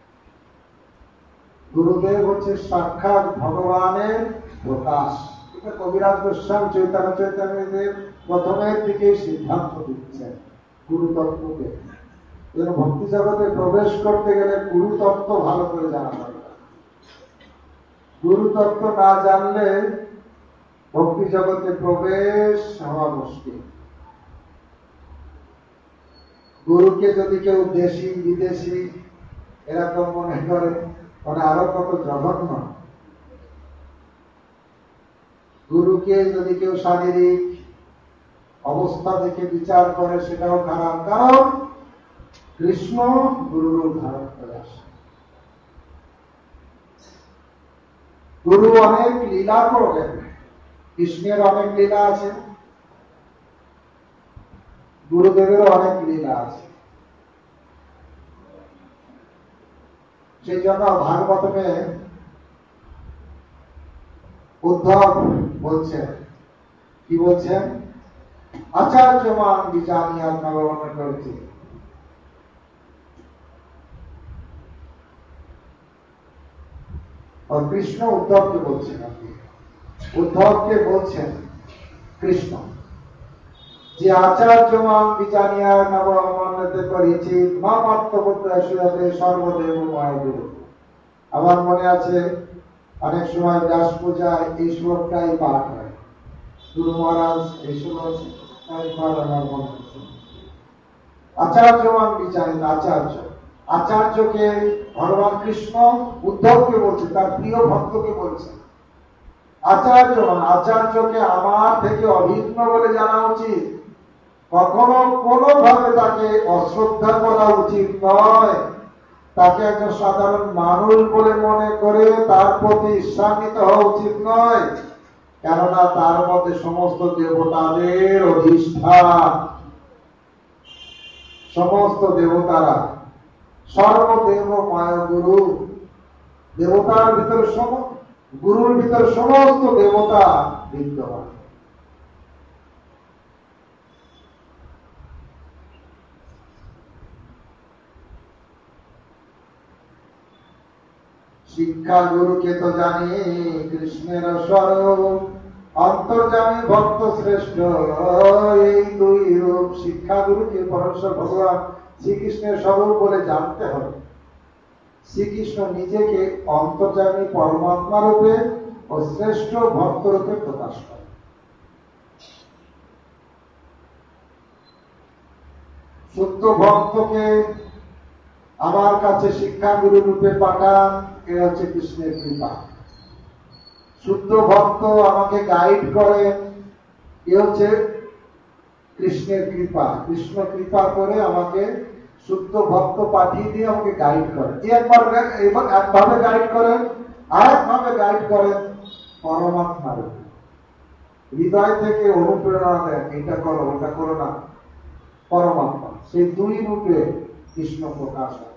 গুরুদেব হচ্ছে সাক্ষাৎ ভগবানের প্রকাশ। এটা কবিরাজ গোস্বামী চৈতন্যদেব প্রথমের দিকেই সিদ্ধান্ত দিচ্ছেন গুরু তত্ত্বকে। ভক্তি জগতে প্রবেশ করতে গেলে গুরু তত্ত্ব ভালো করে জানা দরকার। গুরু তত্ত্ব না জানলে ভক্তি জগতে প্রবেশ হওয়া মুশকিল। গুরুকে যদি কেউ দেশি বিদেশি এরকম মনে করে, মানে আরো কত জঘন্য। গুরুকে যদি কেউ শারীরিক অবস্থা দেখে বিচার করে, সেটাও খারাপ। কারণ কৃষ্ণ গুরুরূপ ধারণ করে আসে। গুরু অনেক লীলা করবেন। কৃষ্ণের অনেক লীলা আছে, গুরুদেবেরও অনেক লীলা আছে। সেই জন্য ভাগবতমে উদ্ধব বলছেন, কি বলছেন? আচার্যমান বিচারিয়া নবমন করছে। কৃষ্ণ উদ্ধবকে বলছেন, আপনি উদ্ধবকে বলছেন কৃষ্ণ যে আচার্যমান বিচানিয়া নব মন্যতে পরিচিত মা পার্থপুত্রাসুরতে সর্বদেব মহাগুরু। আমার মনে আছে অনেক সময় ব্যাস পূজায় এই শ্লোকটাই পাঠ হয়, গুরু মহারাজ এই শ্লোকটাই পাঠ আমার মনে আছে। আচার্যমান বিচানিত, আচার্য, আচার্যকে ভগবান কৃষ্ণ উদ্ধবকে বলছে, তার প্রিয় ভক্তকে বলছে আচার্যমান। আচার্যকে আমার থেকে অভিন্ন বলে জানা উচিত, কখনো কোনোভাবে তাকে অশ্রদ্ধা করা উচিত নয়, তাকে একজন সাধারণ মানুষ বলে মনে করে তার প্রতি ঈর্ষান্বিত হওয়া উচিত নয়, কেননা তার মধ্যে সমস্ত দেবতাদের অধিষ্ঠান, সমস্ত দেবতারা, সর্বদেব মায়া গুরু, দেবতার ভিতরে গুরুর ভিতরে সমস্ত দেবতা বিদ্যমান। শিক্ষা গুরুকে তো জানি কৃষ্ণের স্বরূপ, অন্তর্যামী ভক্ত শ্রেষ্ঠ এই দুই রূপ। শিক্ষা গুরুকে পরমেশ্বর ভগবান শ্রীকৃষ্ণের স্বরূপ বলে জানতে হবে। শ্রীকৃষ্ণ নিজেকে অন্তর্যামী পরমাত্মা রূপে ও শ্রেষ্ঠ ভক্ত রূপে প্রকাশ করে। শুদ্ধ ভক্তকে আমার কাছে শিক্ষা গুরু রূপে পাঠান, এ হচ্ছে কৃষ্ণের কৃপা। শুদ্ধ ভক্ত আমাকে গাইড করে, এ হচ্ছে কৃষ্ণের কৃপা। কৃষ্ণ কৃপা করে আমাকে শুদ্ধ ভক্ত পাঠিয়ে দিয়ে আমাকে গাইড করে। একভাবে গাইড করেন, আরেকভাবে গাইড করেন পরমাত্মার রূপে, হৃদয় থেকে অনুপ্রেরণা দেন, এটা করো ওটা করো না, পরমাত্মা। সেই দুই রূপে কৃষ্ণ প্রকাশ হয়।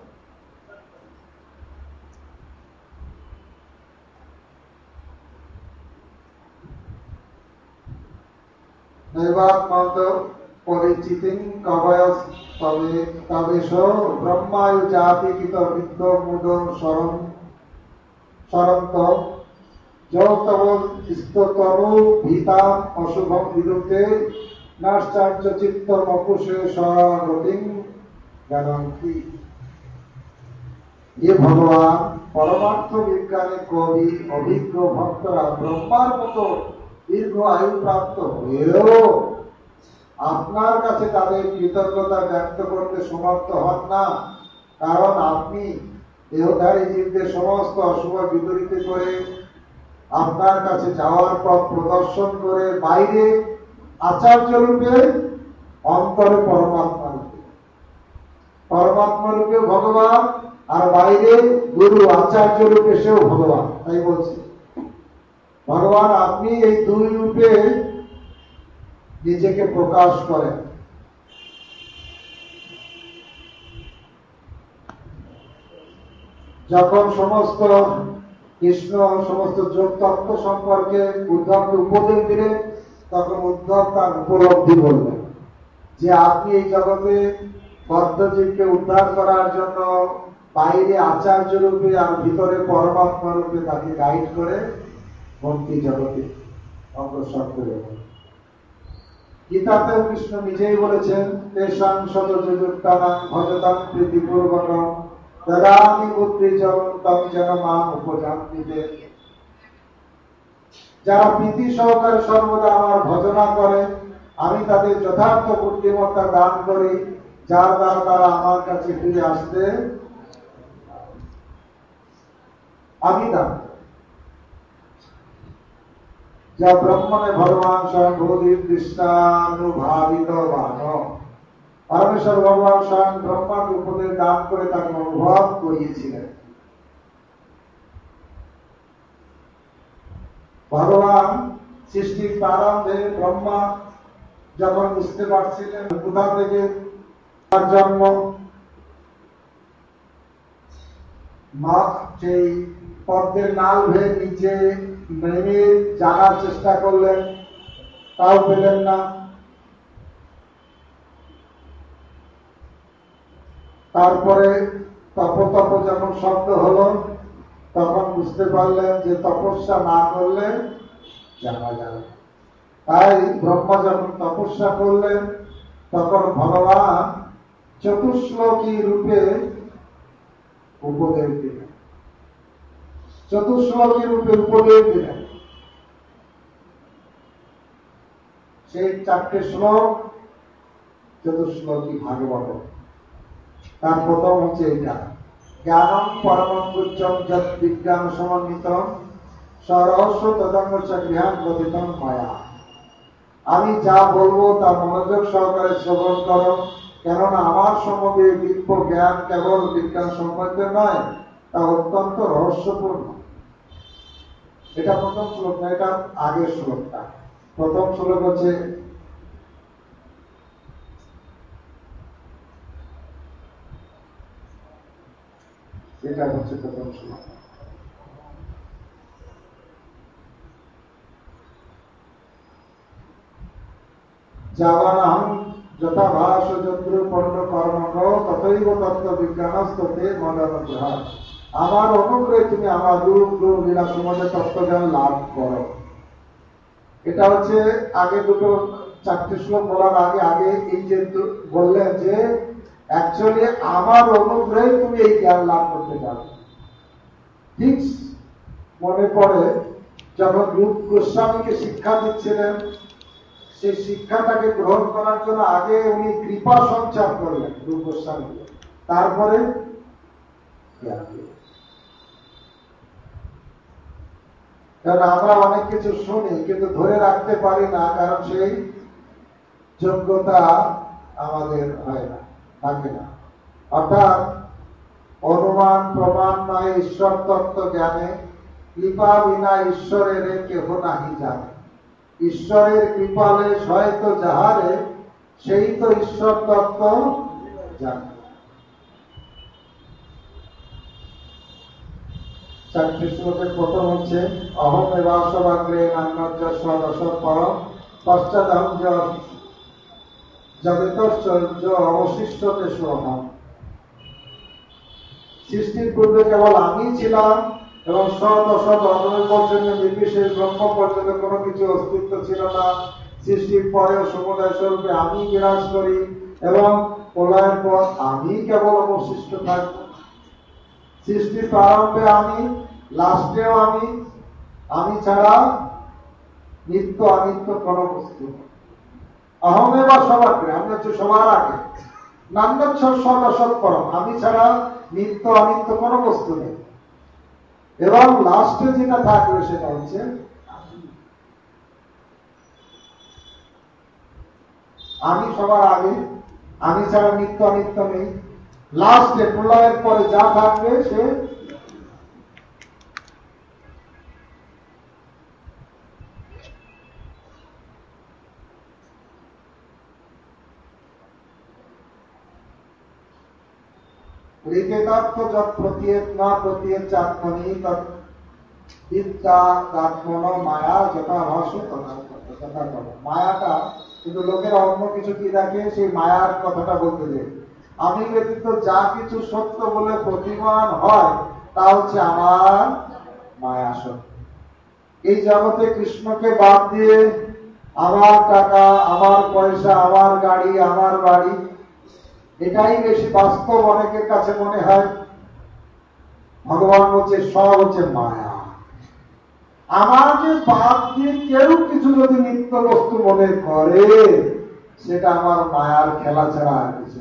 নৈবাত্মত পরিচিতিং কবয়স তবেশ ব্রহ্মায়ু জাতি কৃত বিদ্য মুদ সরন্ত যৌতব স্ততনু ভীতাম অশুভম বিরুদ্ধে নাশ্চার্য চিত্ত মকুশে স্বগতিং জানন্তি। ये ভগবান পরমার্থ বিজ্ঞানে কবি অভিজ্ঞ ভক্তরা ব্রহ্মার মতো দীর্ঘ আয়ু প্রাপ্ত হয়েও আপনার কাছে তাদের কৃতজ্ঞতা ব্যক্ত করতে সমর্থ হন না, কারণ আপনি দেহধারী জীবদের সমস্ত অশুভ বিপরীত করে আপনার কাছে যাওয়ার পথ প্রদর্শন করে বাইরে আচার্য রূপে, অন্তরে পরমাত্মা রূপে। পরমাত্মা রূপে ভগবান আর বাইরে গুরু আচার্য রূপে সেও ভগবান। তাই বলছি ভগবান আপনি এই দুই রূপে নিজেকে প্রকাশ করেন। যখন সমস্ত কৃষ্ণ সমস্ত যোগ তত্ত্ব সম্পর্কে উদ্ধবকে উপদেশ দিলেন, তখন উদ্ধব তার উপলব্ধি বললেন যে আপনি এই জগতে বদ্ধজীবকে উদ্ধার করার জন্য বাইরে আচার্য রূপে আর ভিতরে পরমাত্মা রূপে তাকে গাইড করে ভক্তি জগতে অগ্রসর করে। গীতাতে কৃষ্ণ নিজেই বলেছেন তেষাং সতযুক্তানাং ভজতাং প্রীতিপূর্বকং দদামি বুদ্ধি জগন্তং যেন মাম উপজান্তিতে। যারা প্রীতি সহকারে সর্বদা আমার ভজনা করে, আমি তাদের যথার্থ বুদ্ধিমত্তা দান করি, যার দ্বারা তারা আমার কাছে ফিরে আসতে আমি দান। যা ব্রহ্মণে ভগবান স্বয়ং ভূদির দৃষ্টানুভাবিত বান। পরমেশ্বর ভগবান স্বয়ং ব্রহ্মাকে উপদেশ দান করে তাকে অনুভব করিয়েছিলেন। ভগবান সৃষ্টির প্রারম্ভে ব্রহ্মা যখন বুঝতে পারছিলেন কোথা থেকে তার জন্ম, মা সেই পদ্মের নাল ভেয়ে নিচে নেমে জানার চেষ্টা করলেন, তাও পেলেন না। তারপরে তপ তপ যখন শব্দ হলো, তখন বুঝতে পারলেন যে তপস্যা না করলে জানা যাবে। তাই ব্রহ্মা যখন তপস্যা করলেন তখন ভগবান চতুশ্লোকী রূপে উপদেশ দিলেন, চতুশ্লোকী রূপে উপদেশ দিলেন। সেই 4টে শ্লোক চতুশ্লোকী ভাগবত। তার প্রথম হচ্ছে এটা, জ্ঞানম পরমং গুচ্ছম যৎ বিজ্ঞান সমন্বিতম সরস্ব তদঙ্গ গৃহান গতিতম মায়া। আমি যা বলবো তা মনোযোগ সহকারে শ্রবণ করো, কেননা আমার সম্বন্ধে দিব্য জ্ঞান কেবল বিজ্ঞান সম্পর্কে নয়, তা অত্যন্ত রহস্যপূর্ণ। এটা প্রথম শ্লোক না, এটা আগের শ্লোকটা। প্রথম শ্লোক হচ্ছে এটা হচ্ছে প্রথম শ্লোক। যাবানাহং যথা ভাস যন্ত্র পণ্য কর্মক তথৈব তত্ত্ব বিজ্ঞানস্ততে মদানুগ্রহ। আমার অনুগ্রহে তুমি আমার রূপ রূপ লীলা সম্বন্ধে তত্ত্বজ্ঞান লাভ করো। এটা হচ্ছে আগে দুটো 4টে শ্লোক বলার আগে আগে এই যে বললেন যে অ্যাকচুয়ালি আমার অনুগ্রহে তুমি এই জ্ঞান লাভ করতে পারবে। ঠিক মনে পড়ে যখন রূপ গোস্বামীকে শিক্ষা দিচ্ছিলেন, সেই শিক্ষাটাকে গ্রহণ করার জন্য আগে উনি কৃপা সঞ্চার করলেন রূপ গোস্বামী, তারপরে কারণ আমরা অনেক কিছু শুনি কিন্তু ধরে রাখতে পারি না, কারণ সেই যোগ্যতা আমাদের হয় না, থাকে না। অর্থাৎ অনুমান প্রমাণ নয় ঈশ্বর তত্ত্ব জ্ঞানে, কৃপা বিনা ঈশ্বরের কেহ নাহি জানে। ঈশ্বরের কৃপালে হয়তো যাহারে, সেই তো ঈশ্বর তত্ত্ব জানে। 4টে শ্লোকের প্রথম হচ্ছে অহম এবাসবাগ্রে নান্যস্ব দশর পরম পশ্চাদহম জগতশ্চর্য অবশিষ্টতে সোহম। সৃষ্টির পূর্বে কেবল আমি ছিলাম এবং শত শত অনন্ত বছর নির্বিশেষ ব্রহ্ম পর্যন্ত কোনো কিছু অস্তিত্ব ছিল না। সৃষ্টির পরেও সমুদায় স্বরূপে আমি বিরাজ করি এবং প্রলয়ের পর আমি কেবল অবশিষ্ট থাকব। সৃষ্টির প্রারম্ভে আমি, লাস্টেও আমি, আমি ছাড়া নিত্য অনিত্য কোন বস্তু। অহমে বা সবাগ্রে, আমি হচ্ছে সবার আগে। নান্যস্ব পরম, আমি ছাড়া নিত্য অনিত্য কোন বস্তু নেই। এবং লাস্টে যেটা থাকবে সেটা হচ্ছে আমি সবার আগে, আমি ছাড়া নিত্য অনিত্য নেই। লাস্টে প্রলয়ের পরে যা থাকবে সে ঋতেতাত্ম যৎ প্রত্যেক না প্রত্যেক চাত্মনি তৎ বিদ্যাত্মন মায়া যথা ভাস তথা কর। মায়াটা কিন্তু লোকেরা অন্য কিছু কি দেখে, সেই মায়ার কথাটা বলতে দেয়। আমি ব্যতীত যা কিছু সত্য বলে প্রতিমান হয় তা হচ্ছে আমার মায়া সত্য। এই জগতে কৃষ্ণকে বাদ দিয়ে আমার টাকা, আমার পয়সা, আমার গাড়ি, আমার বাড়ি, এটাই বেশি বাস্তব অনেকের কাছে মনে হয়। ভগবান বলছে সব হচ্ছে মায়া। আমাকে বাদ দিয়ে কেউ কিছু যদি নিত্য বস্তু মনে করে, সেটা আমার মায়ার খেলা ছাড়া আর কিছু।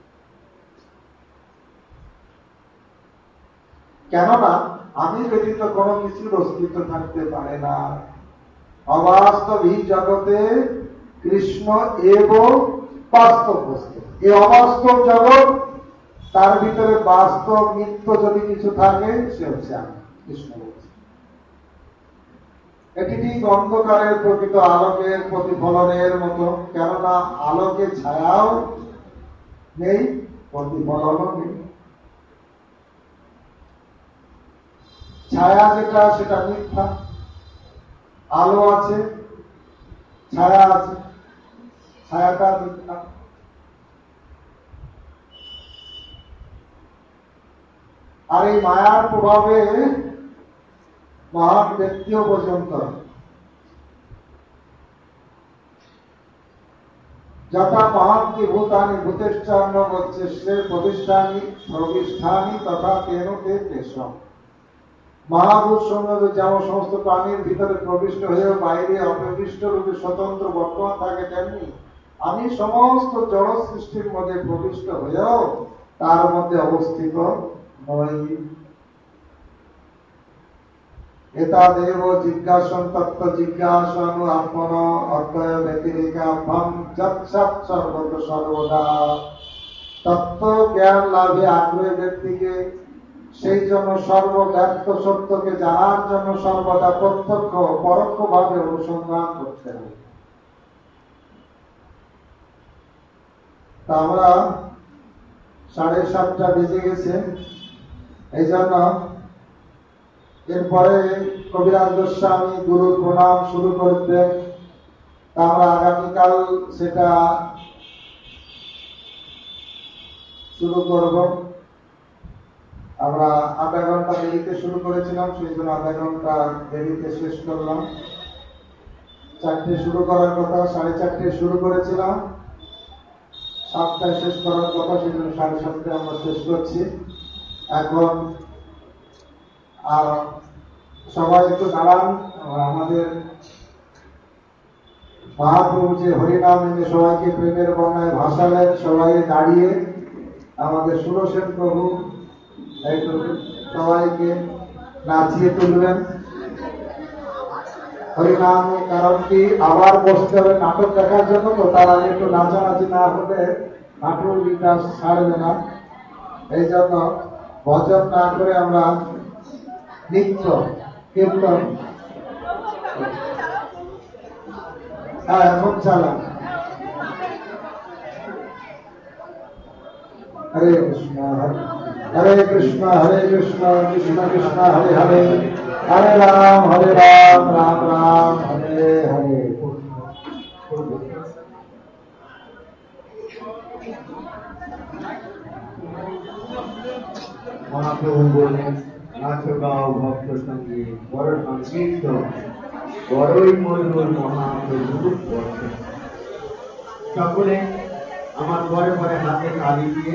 কেননা আমি ব্যতীত কোনো কিছুর অস্তিত্ব থাকতে পারে না। অবাস্তব এই জগতে কৃষ্ণ এবং বাস্তব বস্তু। এই অবাস্তব জগৎ, তার ভিতরে বাস্তব নিত্য যদি কিছু থাকে সে হচ্ছে আমি, কৃষ্ণ বলছে। এটি ঠিক অন্ধকারের প্রকৃত আলোকের প্রতিফলনের মতো, কেননা আলোকে ছায়াও নেই, প্রতিফলনও নেই। ছায়া যেটা সেটা মিথ্যা, আলো আছে, ছায়া আছে, ছায়াটা মিথ্যা। আর এই মায়ার প্রভাবে মহান ব্যক্তিও পর্যন্ত যথা মহান্তি ভূতানি ভূতেশ্চান্ন বচ্চেষ্টের প্রতিষ্ঠানি প্রবিষ্ঠানি তথা তেন তে তেষম। মহাভূত সমূহ যেমন সমস্ত প্রাণীর ভিতরে প্রবিষ্ট হয়েও বাইরে অপ্রবিষ্ট রূপে স্বতন্ত্র বর্তমান থাকে, তেমনি আমি সমস্ত জড় সৃষ্টির মধ্যে প্রবিষ্ট হয়েও তার মধ্যে অবস্থিত নই। এতাদেব জিজ্ঞাসন তত্ত্ব জিজ্ঞাসনু আত্মন অদ্বয় ব্যতিরেকাভ্যাম যৎসৎ সর্বত সর্বদা। তত্ত্ব জ্ঞান লাভে আগ্রহী ব্যক্তিকে সেই জন্য সর্বব্যাপ্ত সত্যকে জানার জন্য সর্বদা প্রত্যক্ষ পরোক্ষ ভাবে অনুসন্ধান করতে হবে। তা আমরা 7:30 বেজে গেছে, এই জন্য এরপরে কবিরাজ গোস্বামী গুরু প্রণাম শুরু করবেন। আমরা আগামীকাল সেটা শুরু করব। আমরা আধা ঘন্টা দেরিতে শুরু করেছিলাম, সেই জন্য আধা ঘন্টা দেরিতে শেষ করলাম। 4টে শুরু করার কথা, 4:30 শুরু করেছিলাম, 7টায় শেষ করার কথা, সেই জন্য 7:30 আমরা শেষ করছি। এখন আর সবাই একটু দাঁড়ান। আমাদের মহাপ্রভু যে হরিনাম নিয়ে সবাইকে প্রেমের বন্যায় ভাসালেন, সবাই দাঁড়িয়ে আমাদের সুরসেন প্রভু একটু সবাইকে নাচিয়ে তুলবেন হরিনাম। কারণ কি আবার বসতে হবে নাটক দেখার জন্য, তো তার আগে একটু নাচানাচি না হলে নাটক বিকাশ ছাড়বে না। এই জন্য ভজন না করে আমরা নিত্য কীর্তন এখন চালান। হরে কৃষ্ণ হরে কৃষ্ণ হরে কৃষ্ণ কৃষ্ণ কৃষ্ণ হরে হরে, হরে রাম রাম রাম হরে হরে। মহাপ্রভু বললেন, নাচ গাও ভক্ত সঙ্গীত, বড় সংকীর্ত, বড়ই মধুর মহাপ্রভু। সকলে আমার পরে পরে হাতে তালি দিয়ে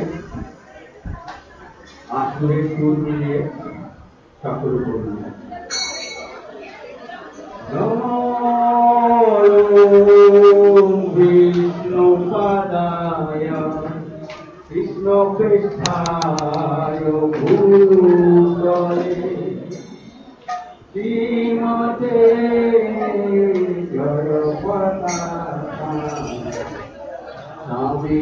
আসুরের সুর মিলিয়ে সকলে বলুন, বিষ্ণু পাদায় কৃষ্ণ পৃষ্ঠায় ভূতলে শ্রীমতে জড়পতাকা স্বামী